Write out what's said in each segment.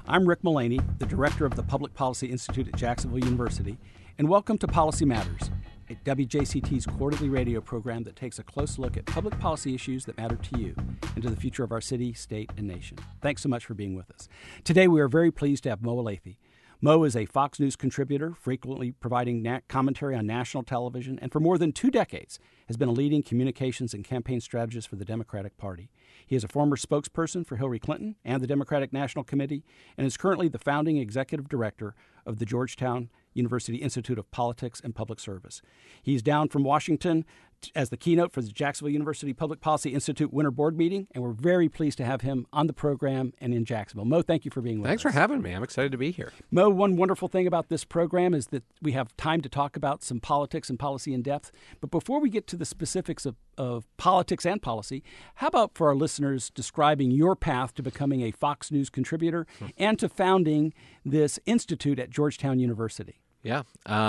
I'm Rick Mullaney, the director of the Public Policy Institute at Jacksonville University, and welcome to Policy Matters, a WJCT's quarterly radio program that takes a close look at public policy issues that matter to you and to the future of our city, state, and nation. Thanks so much for being with us. Today, we are very pleased to have Mo Elleithee. Mo is a Fox News contributor, frequently providing commentary on national television, and for more than 2 decades has been a leading communications and campaign strategist for the Democratic Party. He is a former spokesperson for Hillary Clinton and the Democratic National Committee, and is currently the founding executive director of the Georgetown University Institute of Politics and Public Service. He's down from Washington as the keynote for the Jacksonville University Public Policy Institute Winter Board Meeting, and we're very pleased to have him on the program and in Jacksonville. Mo, thank you for being with us. Thanks for having me. I'm excited to be here. Mo, one wonderful thing about this program is that we have time to talk about some politics and policy in depth. But before we get to the specifics of politics and policy, how about for our listeners describing your path to becoming a Fox News contributor and to founding this institute at Georgetown University? Yeah.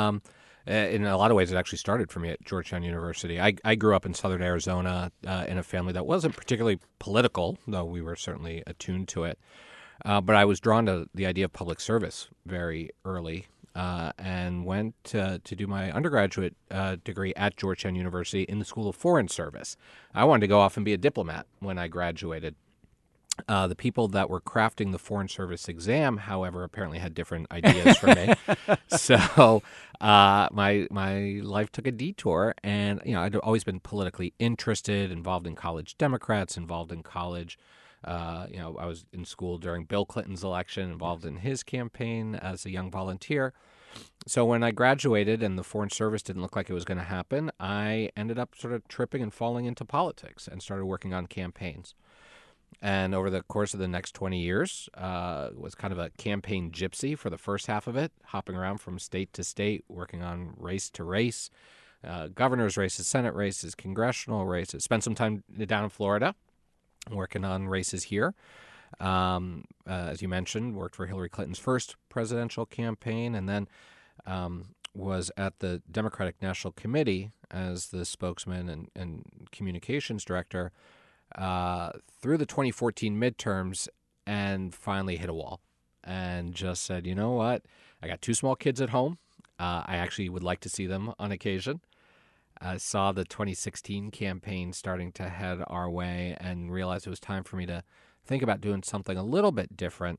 In a lot of ways, it actually started for me at Georgetown University. I grew up in southern Arizona in a family that wasn't particularly political, though we were certainly attuned to it. But I was drawn to the idea of public service very early and went to do my undergraduate degree at Georgetown University in the School of Foreign Service. I wanted to go off and be a diplomat when I graduated. The people that were crafting the Foreign Service exam, however, apparently had different ideas for me. So my life took a detour, and I'd always been politically interested, involved in college Democrats, involved in college. I was in school during Bill Clinton's election, involved in his campaign as a young volunteer. So when I graduated and the Foreign Service didn't look like it was going to happen, I ended up sort of tripping and falling into politics and started working on campaigns. And over the course of the next 20 years, was kind of a campaign gypsy for the first half of it, hopping around from state to state, working on race to race, governor's races, Senate races, congressional races. Spent some time down in Florida working on races here. As you mentioned, worked for Hillary Clinton's first presidential campaign, and then was at the Democratic National Committee as the spokesman and communications director through the 2014 midterms, and finally hit a wall and just said, you know what? I got 2 small kids at home. I actually would like to see them on occasion. I saw the 2016 campaign starting to head our way and realized it was time for me to think about doing something a little bit different.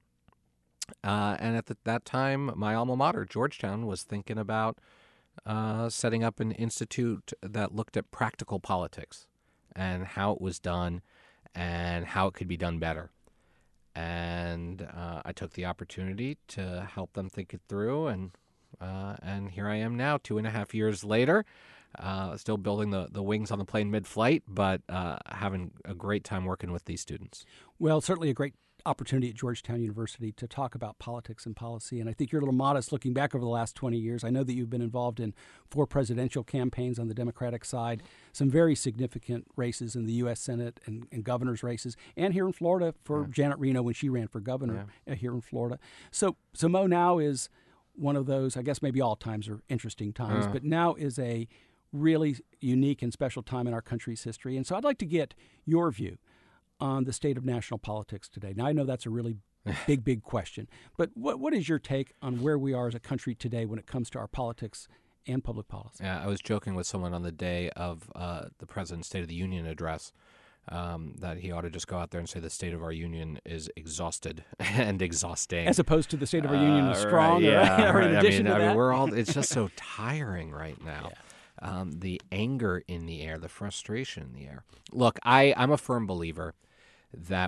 And at that time, my alma mater, Georgetown, was thinking about setting up an institute that looked at practical politics and how it was done and how it could be done better. And I took the opportunity to help them think it through, and here I am now, 2.5 years later, still building the wings on the plane mid-flight, but having a great time working with these students. Well, certainly a great opportunity at Georgetown University to talk about politics and policy. And I think you're a little modest looking back over the last 20 years. I know that you've been involved in 4 presidential campaigns on the Democratic side, some very significant races in the U.S. Senate and governor's races, and here in Florida for Janet Reno when she ran for governor here in Florida. So Mo now is one of those, I guess maybe all times are interesting times, but now is a really unique and special time in our country's history. And so I'd like to get your view on the state of national politics today. Now, I know that's a really big question, but what is your take on where we are as a country today when it comes to our politics and public policy? Yeah, I was joking with someone on the day of the President's State of the Union address that he ought to just go out there and say the state of our union is exhausted and exhausting. As opposed to the state of our union is strong, right, or in addition to that. I mean, we're all, it's just so tiring right now. Yeah. The anger in the air, the frustration in the air. Look, I'm a firm believer that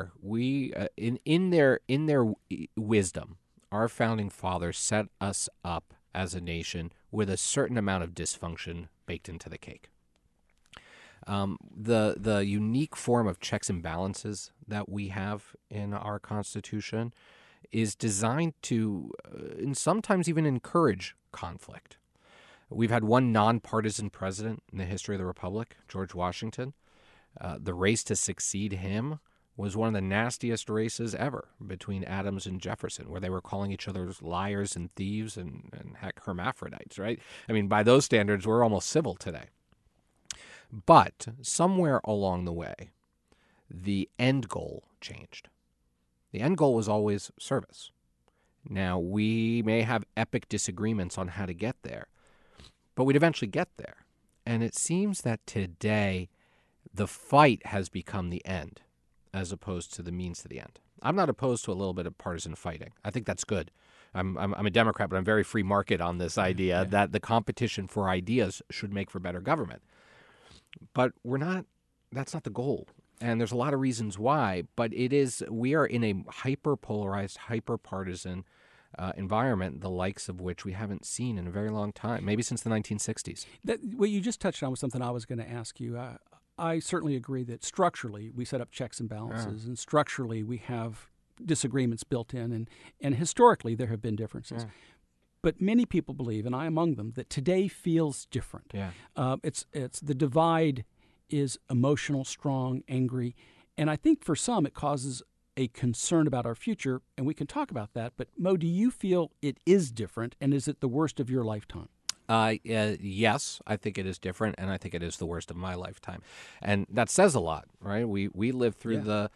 in their wisdom, our founding fathers set us up as a nation with a certain amount of dysfunction baked into the cake. The unique form of checks and balances that we have in our Constitution is designed to, and sometimes even encourage conflict. We've had one nonpartisan president in the history of the Republic, George Washington. The race to succeed him was one of the nastiest races ever between Adams and Jefferson, where they were calling each other liars and thieves and heck, hermaphrodites, right? I mean, by those standards, we're almost civil today. But somewhere along the way, the end goal changed. The end goal was always service. Now, we may have epic disagreements on how to get there, but we'd eventually get there. And it seems that today the fight has become the end as opposed to the means to the end. I'm not opposed to a little bit of partisan fighting. I think that's good. I'm a Democrat, but I'm very free market on this idea that the competition for ideas should make for better government. But that's not the goal. And there's a lot of reasons why, but we are in a hyper-polarized, hyper-partisan environment, the likes of which we haven't seen in a very long time, maybe since the 1960s. What you just touched on was something I was going to ask you. I certainly agree that structurally we set up checks and balances, and structurally we have disagreements built in, and historically there have been differences. But many people believe, and I among them, that today feels different. It's the divide is emotional, strong, angry, and I think for some it causes a concern about our future, and we can talk about that. But Mo, do you feel it is different, and is it the worst of your lifetime? Yes, I think it is different, and I think it is the worst of my lifetime, and that says a lot, right? We lived through the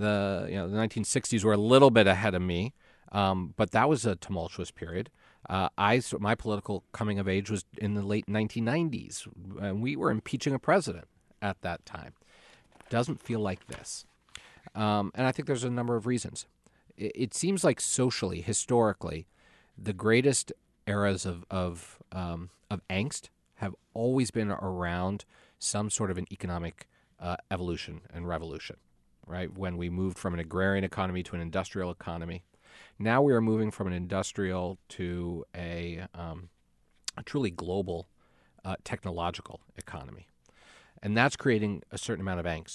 1960s were a little bit ahead of me, but that was a tumultuous period. My political coming of age was in the late 1990s, and we were impeaching a president at that time. It doesn't feel like this, and I think there's a number of reasons. It seems like socially, historically, the greatest eras of angst have always been around some sort of an economic evolution and revolution, right? When we moved from an agrarian economy to an industrial economy. Now we are moving from an industrial to a truly global technological economy. And that's creating a certain amount of angst.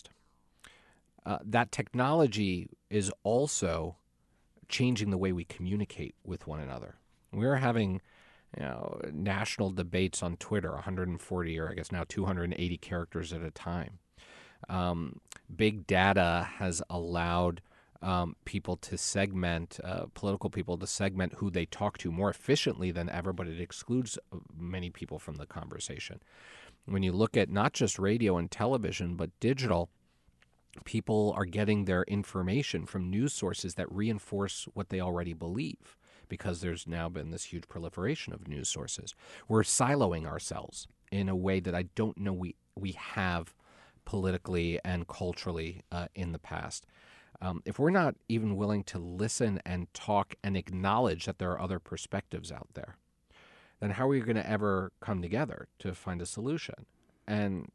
That technology is also changing the way we communicate with one another. We're having national debates on Twitter, 140 or I guess now 280 characters at a time. Big data has allowed people to segment, political people to segment who they talk to more efficiently than ever, but it excludes many people from the conversation. When you look at not just radio and television, but digital, people are getting their information from news sources that reinforce what they already believe, because there's now been this huge proliferation of news sources. We're siloing ourselves in a way that I don't know we have politically and culturally in the past. If we're not even willing to listen and talk and acknowledge that there are other perspectives out there, then how are we going to ever come together to find a solution? And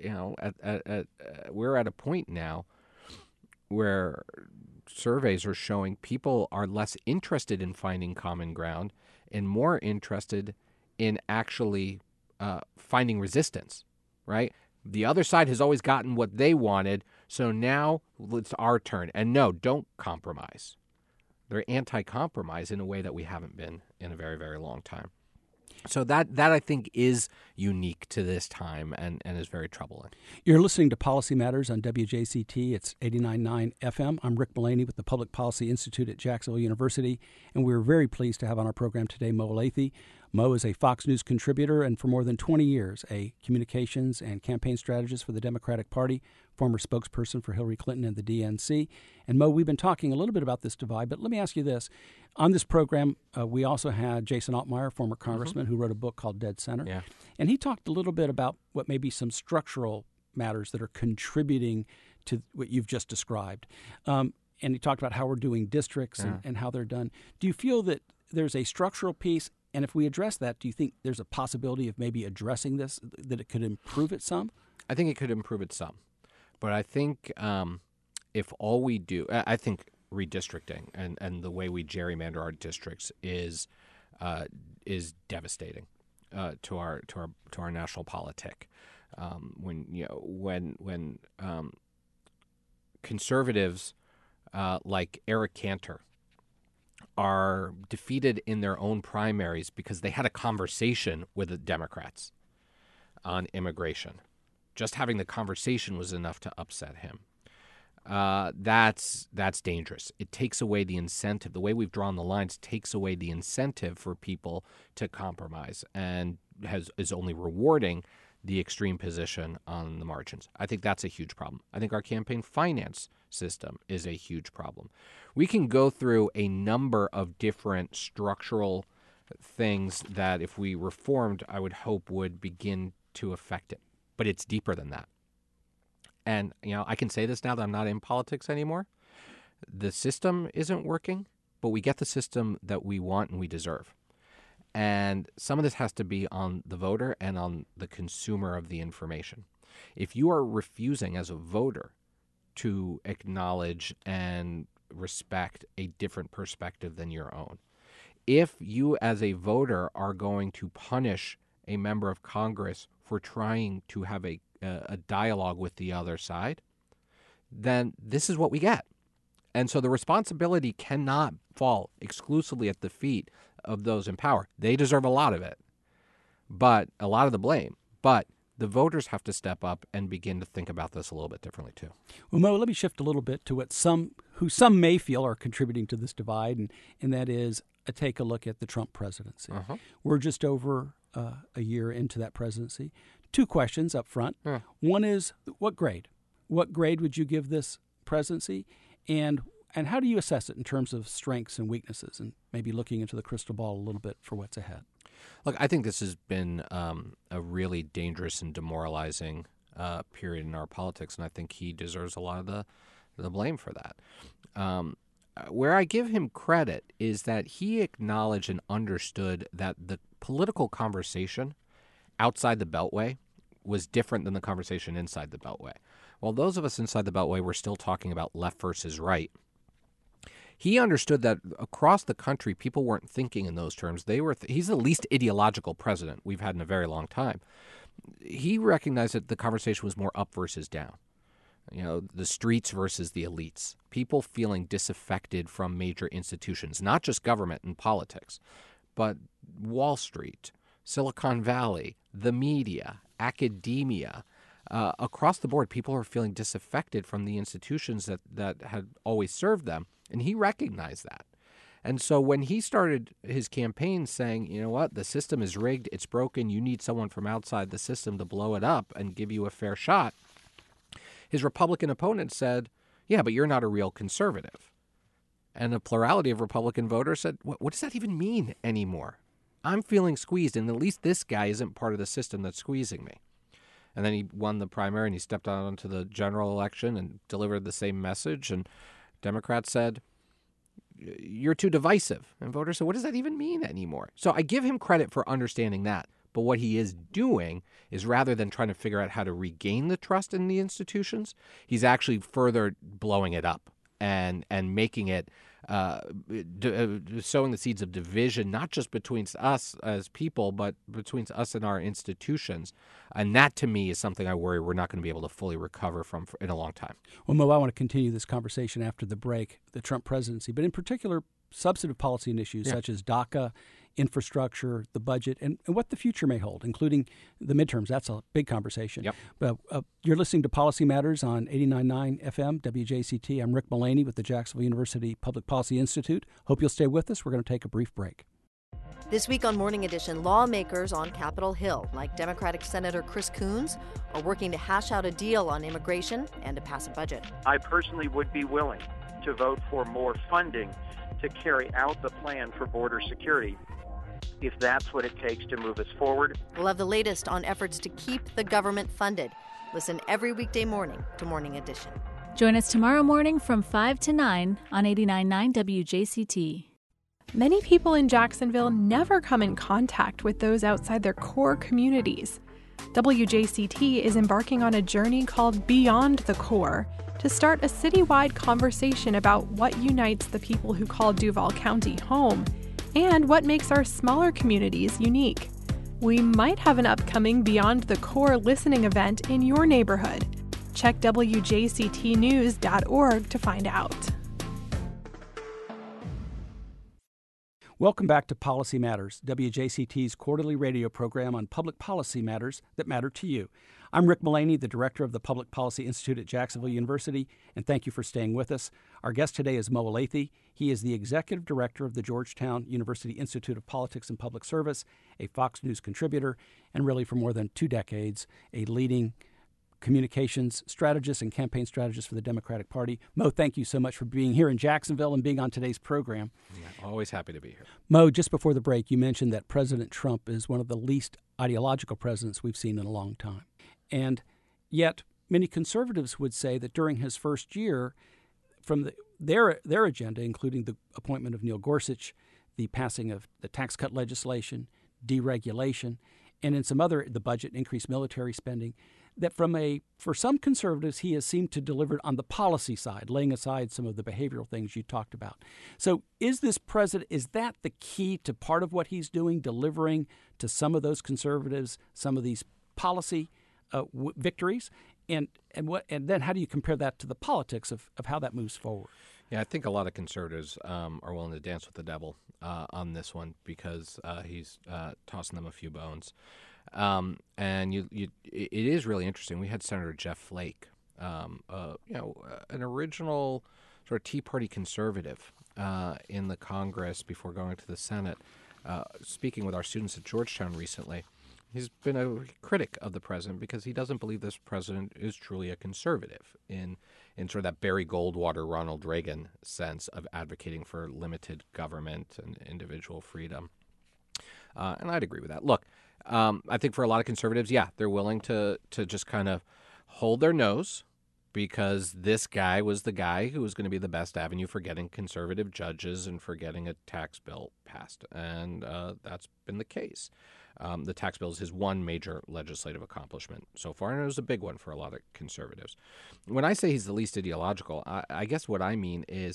we're at a point now where surveys are showing people are less interested in finding common ground and more interested in actually finding resistance, right? The other side has always gotten what they wanted, so now it's our turn. And no, don't compromise. They're anti-compromise in a way that we haven't been in a very, very long time. So that I think is unique to this time and is very troubling. You're listening to Policy Matters on WJCT. It's 89.9 FM. I'm Rick Mullaney with the Public Policy Institute at Jacksonville University, and we're very pleased to have on our program today Mo Elleithee. Mo is a Fox News contributor and for more than 20 years a communications and campaign strategist for the Democratic Party, former spokesperson for Hillary Clinton and the DNC. And Mo, we've been talking a little bit about this divide, but let me ask you this. On this program, we also had Jason Altmaier, former congressman, who wrote a book called Dead Center. Yeah. And he talked a little bit about what may be some structural matters that are contributing to what you've just described. And he talked about how we're doing districts and how they're done. Do you feel that there's a structural piece? And if we address that, do you think there's a possibility of maybe addressing this, that it could improve it some? I think it could improve it some. But I think if all we do, I think redistricting and the way we gerrymander our districts is devastating to our national politic. When conservatives like Eric Cantor are defeated in their own primaries because they had a conversation with the Democrats on immigration. Just having the conversation was enough to upset him. That's dangerous. It takes away the incentive. The way we've drawn the lines takes away the incentive for people to compromise and is only rewarding the extreme position on the margins. I think that's a huge problem. I think our campaign finance system is a huge problem. We can go through a number of different structural things that if we reformed, I would hope would begin to affect it. But it's deeper than that. And, I can say this now that I'm not in politics anymore. The system isn't working, but we get the system that we want and we deserve. And some of this has to be on the voter and on the consumer of the information. If you are refusing as a voter to acknowledge and respect a different perspective than your own, if you as a voter are going to punish a member of Congress for trying to have a dialogue with the other side, then this is what we get. And so the responsibility cannot fall exclusively at the feet of those in power. They deserve a lot of it, but a lot of the blame. But the voters have to step up and begin to think about this a little bit differently too. Well, Mo, let me shift a little bit to what some may feel are contributing to this divide, and that is take a look at the Trump presidency. Uh-huh. We're just over a year into that presidency. Two questions up front. One is, what grade? What grade would you give this presidency? And how do you assess it in terms of strengths and weaknesses, and maybe looking into the crystal ball a little bit for what's ahead? Look, I think this has been a really dangerous and demoralizing period in our politics, and I think he deserves a lot of the blame for that. Where I give him credit is that he acknowledged and understood that the political conversation outside the Beltway was different than the conversation inside the Beltway. While those of us inside the Beltway were still talking about left versus right, he understood that across the country, people weren't thinking in those terms. He's the least ideological president we've had in a very long time. He recognized that the conversation was more up versus down. The streets versus the elites, people feeling disaffected from major institutions, not just government and politics, but Wall Street, Silicon Valley, the media, academia. Across the board, people are feeling disaffected from the institutions that had always served them, and he recognized that. And so when he started his campaign saying, you know what, the system is rigged, it's broken, you need someone from outside the system to blow it up and give you a fair shot, his Republican opponent said, yeah, but you're not a real conservative. And a plurality of Republican voters said, what does that even mean anymore? I'm feeling squeezed, and at least this guy isn't part of the system that's squeezing me. And then he won the primary, and he stepped out onto the general election and delivered the same message. And Democrats said, you're too divisive. And voters said, what does that even mean anymore? So I give him credit for understanding that. But what he is doing is, rather than trying to figure out how to regain the trust in the institutions, he's actually further blowing it up and making it, sowing the seeds of division, not just between us as people, but between us and our institutions. And that, to me, is something I worry we're not going to be able to fully recover from in a long time. Well, Mo, I want to continue this conversation after the break, the Trump presidency, but in particular, substantive policy issues such as DACA, infrastructure, the budget, and what the future may hold, including the midterms. That's a big conversation. Yep. But you're listening to Policy Matters on 89.9 FM, WJCT. I'm Rick Mullaney with the Jacksonville University Public Policy Institute. Hope you'll stay with us. We're going to take a brief break. This week on Morning Edition, lawmakers on Capitol Hill, like Democratic Senator Chris Coons, are working to hash out a deal on immigration and to pass a budget. I personally would be willing to vote for more funding to carry out the plan for border security, if that's what it takes to move us forward. We'll have the latest on efforts to keep the government funded. Listen every weekday morning to Morning Edition. Join us tomorrow morning from 5 to 9 on 89.9 WJCT. Many people in Jacksonville never come in contact with those outside their core communities. WJCT is embarking on a journey called Beyond the Core to start a citywide conversation about what unites the people who call Duval County home and what makes our smaller communities unique. We might have an upcoming Beyond the Core listening event in your neighborhood. Check WJCTnews.org to find out. Welcome back to Policy Matters, WJCT's quarterly radio program on public policy matters that matter to you. I'm Rick Mullaney, the director of the Public Policy Institute at Jacksonville University, and thank you for staying with us. Our guest today is Mo Elleithee. He is the executive director of the Georgetown University Institute of Politics and Public Service, a Fox News contributor, and really for more than 2 decades, a leading communications strategist and campaign strategist for the Democratic Party. Mo, thank you so much for being here in Jacksonville and being on today's program. Yeah, always happy to be here. Mo, just before the break, you mentioned that President Trump is one of the least ideological presidents we've seen in a long time. And yet, many conservatives would say that during his first year, from their agenda, including the appointment of Neil Gorsuch, the passing of the tax cut legislation, deregulation, and in some other, the budget, increased military spending, that for some conservatives, he has seemed to deliver on the policy side, laying aside some of the behavioral things you talked about. So is that the key to part of what he's doing, delivering to some of those conservatives, some of these policy victories? And then how do you compare that to the politics of how that moves forward? Yeah, I think a lot of conservatives are willing to dance with the devil on this one because he's tossing them a few bones. And it is really interesting. We had Senator Jeff Flake, an original sort of Tea Party conservative in the Congress before going to the Senate, speaking with our students at Georgetown recently. He's been a critic of the president because he doesn't believe this president is truly a conservative in sort of that Barry Goldwater, Ronald Reagan sense of advocating for limited government and individual freedom. And I'd agree with that. Look, I think for a lot of conservatives, yeah, they're willing to just kind of hold their nose because this guy was the guy who was going to be the best avenue for getting conservative judges and for getting a tax bill passed. And that's been the case. The tax bill is his one major legislative accomplishment so far, and it was a big one for a lot of conservatives. When I say he's the least ideological, I guess what I mean is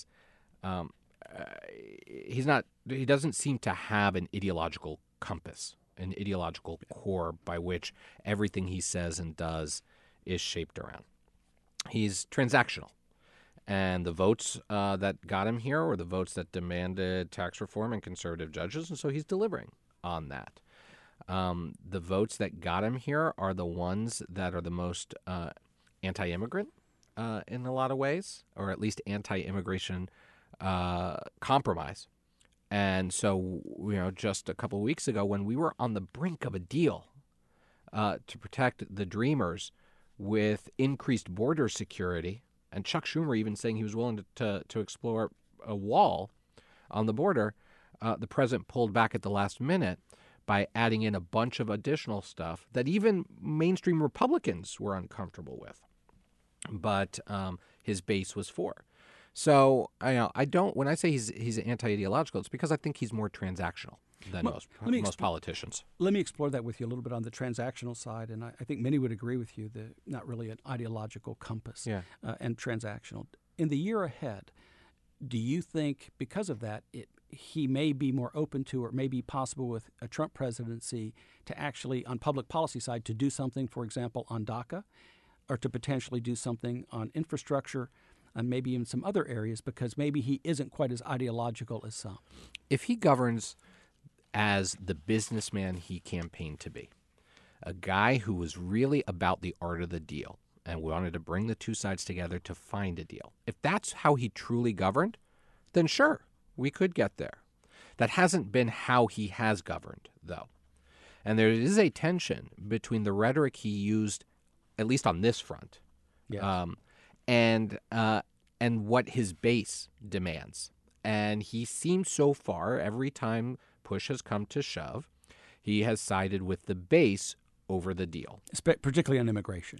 he doesn't seem to have an ideological compass, an ideological core by which everything he says and does is shaped around. He's transactional. And the votes that got him here were the votes that demanded tax reform and conservative judges, and so he's delivering on that. The votes that got him here are the ones that are the most anti-immigrant in a lot of ways, or at least anti-immigration compromise. And so, just a couple of weeks ago when we were on the brink of a deal to protect the Dreamers with increased border security, and Chuck Schumer even saying he was willing to explore a wall on the border, the president pulled back at the last minute by adding in a bunch of additional stuff that even mainstream Republicans were uncomfortable with. But his base was for. So when I say he's anti-ideological, it's because I think he's more transactional than most politicians. Let me explore that with you a little bit on the transactional side, and I think many would agree with you that not really an ideological compass and transactional. In the year ahead, do you think because of that he may be more open to, or may be possible with a Trump presidency, to actually, on public policy side, to do something, for example, on DACA, or to potentially do something on infrastructure, and maybe even some other areas, because maybe he isn't quite as ideological as some? If he governs as the businessman he campaigned to be, a guy who was really about the art of the deal and wanted to bring the two sides together to find a deal, if that's how he truly governed, then sure, we could get there. That hasn't been how he has governed, though. And there is a tension between the rhetoric he used, at least on this front, and what his base demands. And he seems so far, every time push has come to shove, he has sided with the base over the deal. Particularly on immigration.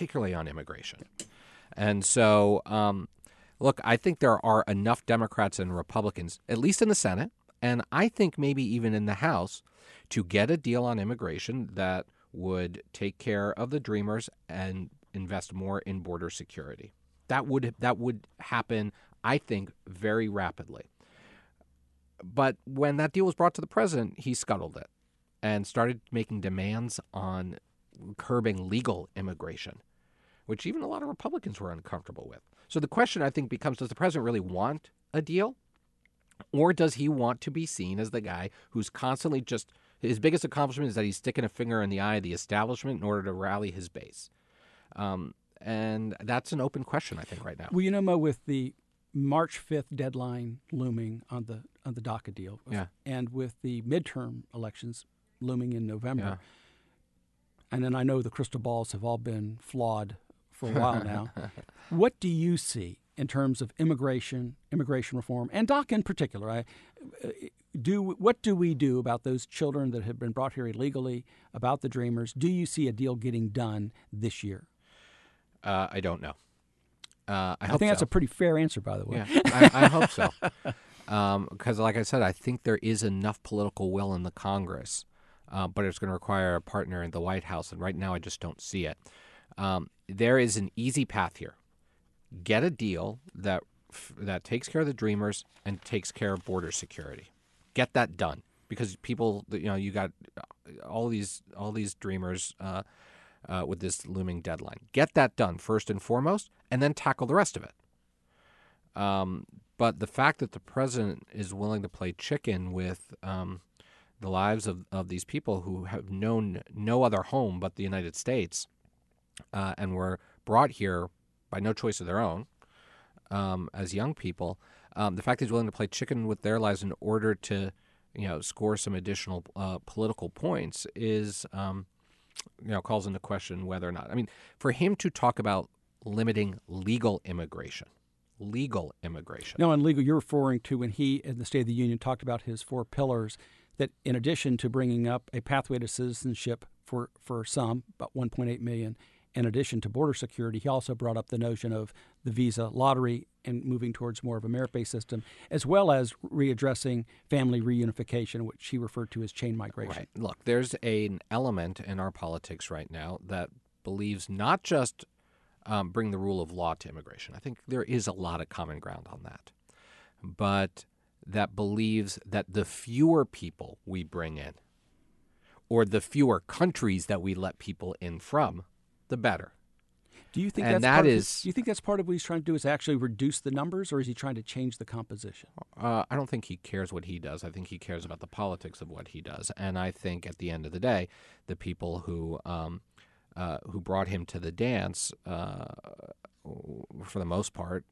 And so, look, I think there are enough Democrats and Republicans, at least in the Senate, and I think maybe even in the House, to get a deal on immigration that would take care of the Dreamers and invest more in border security. That would happen, I think, very rapidly. But when that deal was brought to the president, he scuttled it and started making demands on curbing legal immigration, which even a lot of Republicans were uncomfortable with. So the question, I think, becomes, does the president really want a deal? Or does he want to be seen as the guy who's constantly just, His biggest accomplishment is that he's sticking a finger in the eye of the establishment in order to rally his base. And that's an open question, I think, right now. Well, you know, Mo, with the March 5th deadline looming on the DACA deal, and with the midterm elections looming in November, and then I know the crystal balls have all been flawed for a while now. What do you see in terms of immigration reform, and DACA in particular? What do we do about those children that have been brought here illegally, about the Dreamers? Do you see a deal getting done this year? I don't know. I think that's a pretty fair answer, by the way. Yeah, I hope so. Because, like I said, I think there is enough political will in the Congress, but it's going to require a partner in the White House, and right now I just don't see it. There is an easy path here. Get a deal that takes care of the Dreamers and takes care of border security. Get that done, because people, you got all these Dreamers with this looming deadline. Get that done first and foremost, and then tackle the rest of it. But the fact that the president is willing to play chicken with the lives of these people who have known no other home but the United States, and were brought here by no choice of their own as young people, the fact that he's willing to play chicken with their lives in order to, score some additional political points is, calls into question whether or not. I mean, for him to talk about limiting legal immigration. No, and legal, you're referring to when he, in the State of the Union, talked about his 4 pillars, that in addition to bringing up a pathway to citizenship for some, about 1.8 million, in addition to border security, he also brought up the notion of the visa lottery and moving towards more of a merit-based system, as well as readdressing family reunification, which he referred to as chain migration. Right. Look, there's an element in our politics right now that believes not just bring the rule of law to immigration. I think there is a lot of common ground on that. But that believes that the fewer people we bring in, or the fewer countries that we let people in from, the better. Do you think do you think that's part of what he's trying to do, is actually reduce the numbers, or is he trying to change the composition? I don't think he cares what he does. I think he cares about the politics of what he does. And I think at the end of the day, the people who brought him to the dance, for the most part,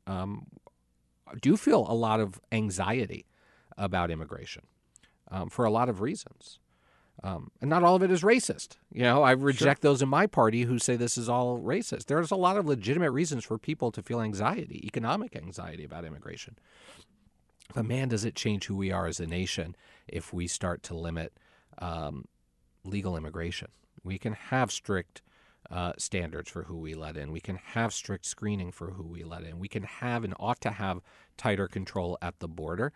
do feel a lot of anxiety about immigration for a lot of reasons. And not all of it is racist. I reject those in my party who say this is all racist. There's a lot of legitimate reasons for people to feel anxiety, economic anxiety about immigration. But man, does it change who we are as a nation if we start to limit legal immigration. We can have strict standards for who we let in. We can have strict screening for who we let in. We can have and ought to have tighter control at the border.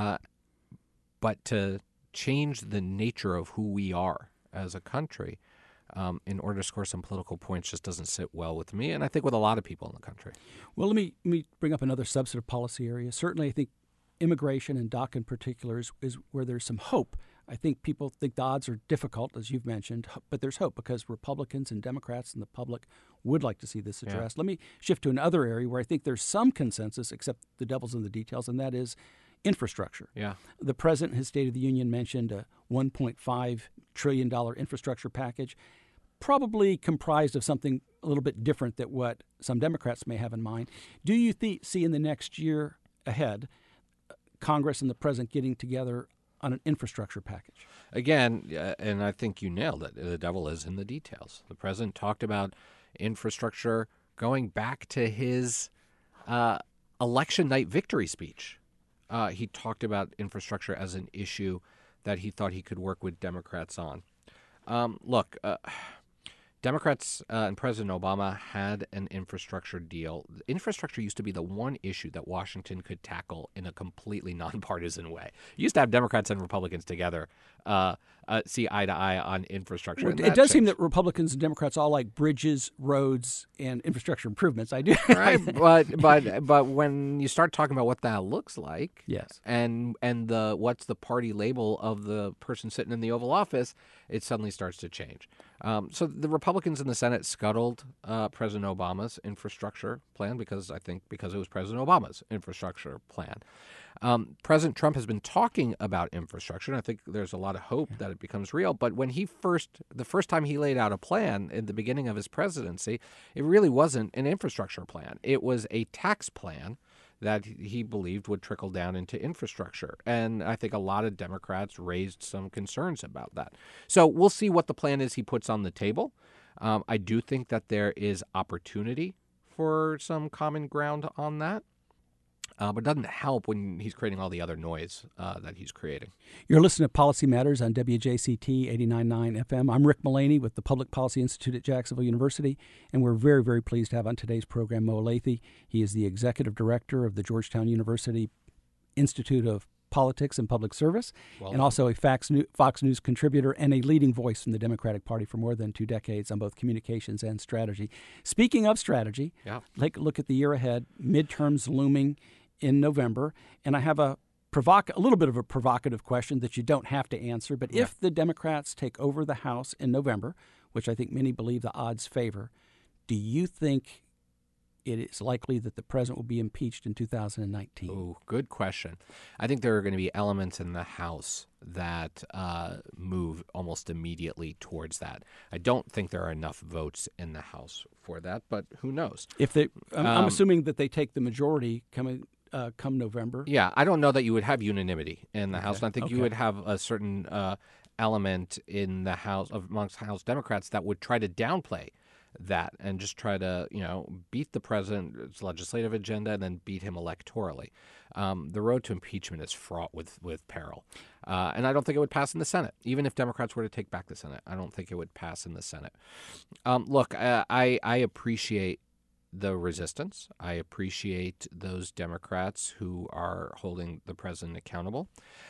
But to change the nature of who we are as a country in order to score some political points just doesn't sit well with me, and I think with a lot of people in the country. Well, let me bring up another substantive policy area. Certainly, I think immigration, and DACA in particular, is where there's some hope. I think people think the odds are difficult, as you've mentioned, but there's hope because Republicans and Democrats and the public would like to see this addressed. Yeah. Let me shift to another area where I think there's some consensus, except the devil's in the details, and that is infrastructure. Yeah. The president, in his State of the Union, mentioned a $1.5 trillion infrastructure package, probably comprised of something a little bit different than what some Democrats may have in mind. Do you see in the next year ahead Congress and the president getting together on an infrastructure package? Again, and I think you nailed it, the devil is in the details. The president talked about infrastructure going back to his election night victory speech. He talked about infrastructure as an issue that he thought he could work with Democrats on. Look, Democrats and President Obama had an infrastructure deal. Infrastructure used to be the one issue that Washington could tackle in a completely nonpartisan way. You used to have Democrats and Republicans together see eye to eye on infrastructure. Well, it does seem that Republicans and Democrats all like bridges, roads, and infrastructure improvements. I do. Right, but when you start talking about what that looks like, yes, and what's the party label of the person sitting in the Oval Office, it suddenly starts to change. So the Republicans in the Senate scuttled President Obama's infrastructure plan because it was President Obama's infrastructure plan. President Trump has been talking about infrastructure, and I think there's a lot of hope that it becomes real. But when the first time he laid out a plan in the beginning of his presidency, it really wasn't an infrastructure plan. It was a tax plan that he believed would trickle down into infrastructure. And I think a lot of Democrats raised some concerns about that. So we'll see what the plan is he puts on the table. I do think that there is opportunity for some common ground on that. But it doesn't help when he's creating all the other noise that he's creating. You're listening to Policy Matters on WJCT 89.9 FM. I'm Rick Mullaney with the Public Policy Institute at Jacksonville University, and we're very, very pleased to have on today's program Mo Elleithee. He is the executive director of the Georgetown University Institute of Politics and Public Service, and also a Fox News contributor and a leading voice from the Democratic Party for more than 2 decades on both communications and strategy. Speaking of strategy, take a look at the year ahead, midterms looming in November, and I have a little bit of a provocative question that you don't have to answer, but if the Democrats take over the House in November, which I think many believe the odds favor, do you think it is likely that the president will be impeached in 2019? Oh, good question. I think there are going to be elements in the House that move almost immediately towards that. I don't think there are enough votes in the House for that, but who knows? I'm assuming that they take the majority come November. Yeah, I don't know that you would have unanimity in the House. And I think you would have a certain element in the House amongst House Democrats that would try to downplay that and just try to, beat the president's legislative agenda and then beat him electorally. The road to impeachment is fraught with peril. And I don't think it would pass in the Senate. Even if Democrats were to take back the Senate, I don't think it would pass in the Senate. Look, I appreciate the resistance. I appreciate those Democrats who are holding the president accountable.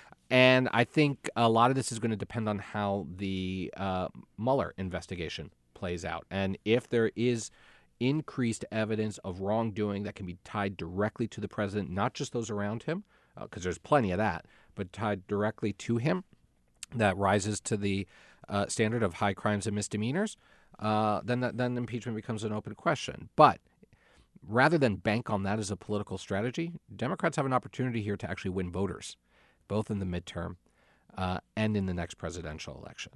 And I think a lot of this is going to depend on how the Mueller investigation plays out. And if there is increased evidence of wrongdoing that can be tied directly to the president, not just those around him, because there's plenty of that, but tied directly to him, that rises to the standard of high crimes and misdemeanors, then impeachment becomes an open question. But rather than bank on that as a political strategy, Democrats have an opportunity here to actually win voters, both in the midterm and in the next presidential election.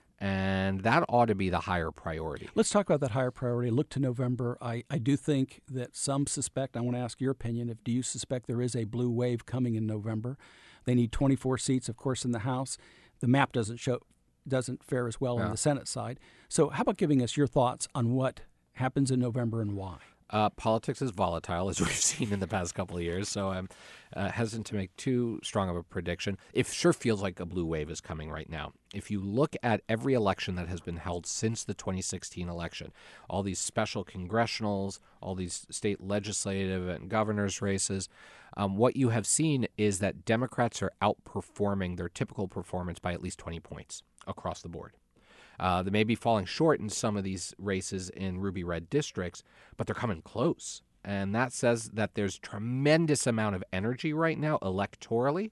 And that ought to be the higher priority. Let's talk about that higher priority. Look to November. I do think that some suspect, I want to ask your opinion, do you suspect there is a blue wave coming in November? They need 24 seats, of course, in the House. The map doesn't fare as well on the Senate side. So how about giving us your thoughts on what happens in November and why? Politics is volatile, as we've seen in the past couple of years, so I'm hesitant to make too strong of a prediction. It sure feels like a blue wave is coming right now. If you look at every election that has been held since the 2016 election, all these special congressionals, all these state legislative and governor's races, what you have seen is that Democrats are outperforming their typical performance by at least 20 points across the board. They may be falling short in some of these races in ruby red districts, but they're coming close. And that says that there's tremendous amount of energy right now electorally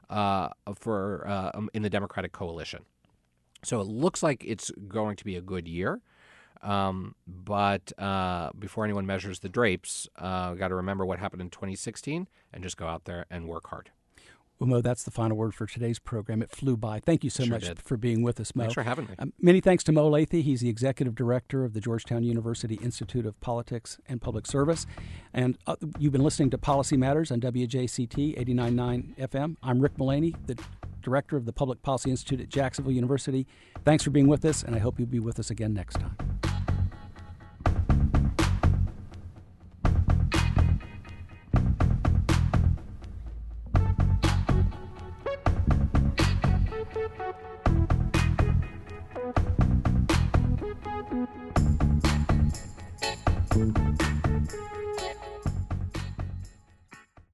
in the Democratic coalition. So it looks like it's going to be a good year. But before anyone measures the drapes, we've got to remember what happened in 2016 and just go out there and work hard. Well, Mo, that's the final word for today's program. It flew by. Thank you so much for being with us, Mo. Thanks for having me. Many thanks to Mo Elleithee. He's the executive director of the Georgetown University Institute of Politics and Public Service. And you've been listening to Policy Matters on WJCT 89.9 FM. I'm Rick Mullaney, the director of the Public Policy Institute at Jacksonville University. Thanks for being with us, and I hope you'll be with us again next time.